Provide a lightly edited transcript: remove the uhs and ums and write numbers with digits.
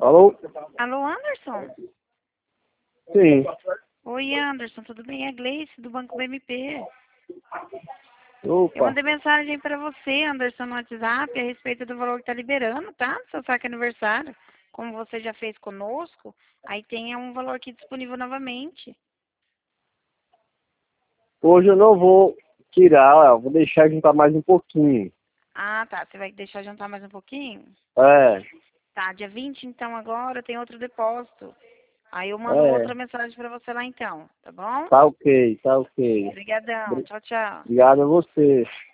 Alô? Alô, Anderson? Sim. Oi, Anderson, tudo bem? É Gleice, do Banco BMP. Eu Opa. mandei mensagem para você, Anderson, no WhatsApp, a respeito do valor que tá liberando, tá? Do seu saque aniversário. Como você já fez conosco, aí tem um valor aqui disponível novamente. Hoje eu não vou tirar, eu vou deixar juntar mais um pouquinho. Ah, tá. Você vai deixar jantar mais um pouquinho? É, Tá, dia 20, então, agora tem outro depósito. Aí eu mando é. outra mensagem para você lá, então, tá bom? Tá ok, tá ok. Obrigadão. Tchau, tchau. Obrigado a você.